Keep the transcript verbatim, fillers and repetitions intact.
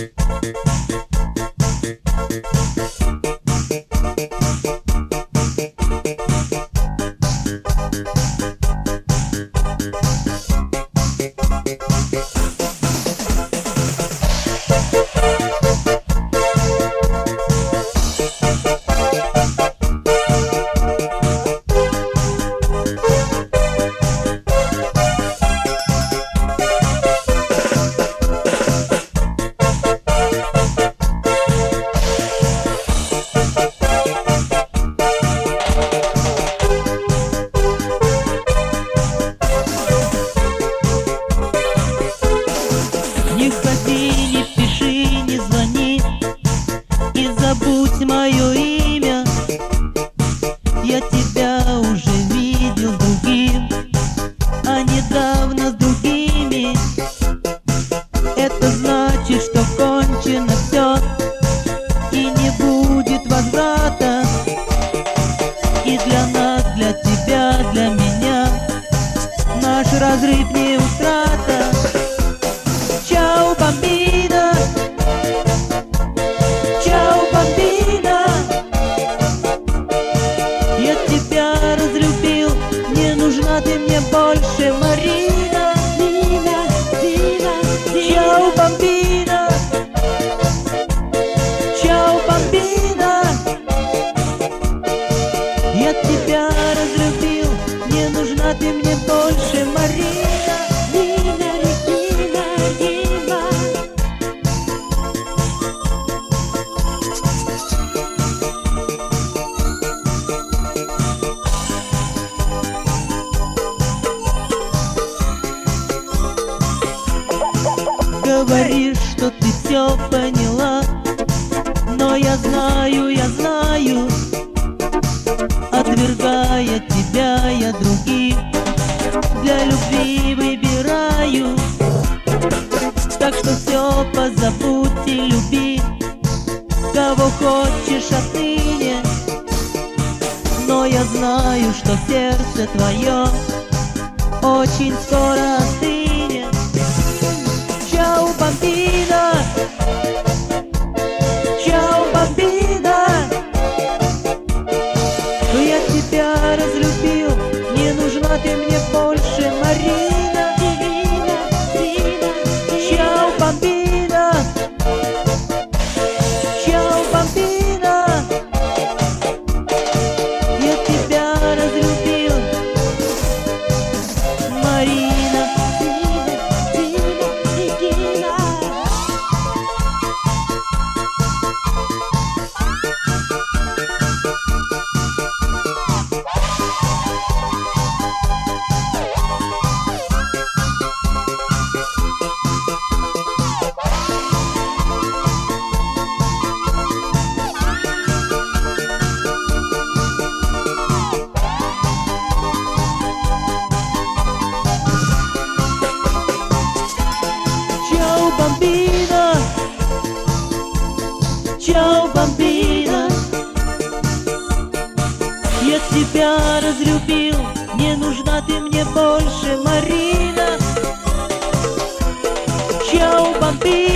Не ходи, не пиши, не звони и забудь мое имя. Я тебя уже видел с другим, а недавно с другими. Это значит, что кончено все и не будет возврата. И для нас, для тебя, для меня наш разрыв не утрата. Ciao bambina, ciao bambina, я тебя разлюбил, не нужна ты мне больше, Марина. Дина, Дина, Дина. Ciao bambina, ciao bambina, я тебя разлюбил, не нужна ты мне больше, Марина. Говоришь, что ты все поняла, но я знаю, я знаю, отвергая тебя, я других для любви выбираю. Так что все позабудь и люби, кого хочешь отныне. Но я знаю, что сердце твое очень скоро остынет. Ciao bambina, ciao bambina, я тебя разлюбил, не нужна ты мне больше, Марина. Дина, Дина, ciao bambina, ciao bambina, я тебя разлюбил, Марина. Bambina, ciao bambina, я тебя разлюбил, не нужна ты мне больше, Марина. Ciao bambina.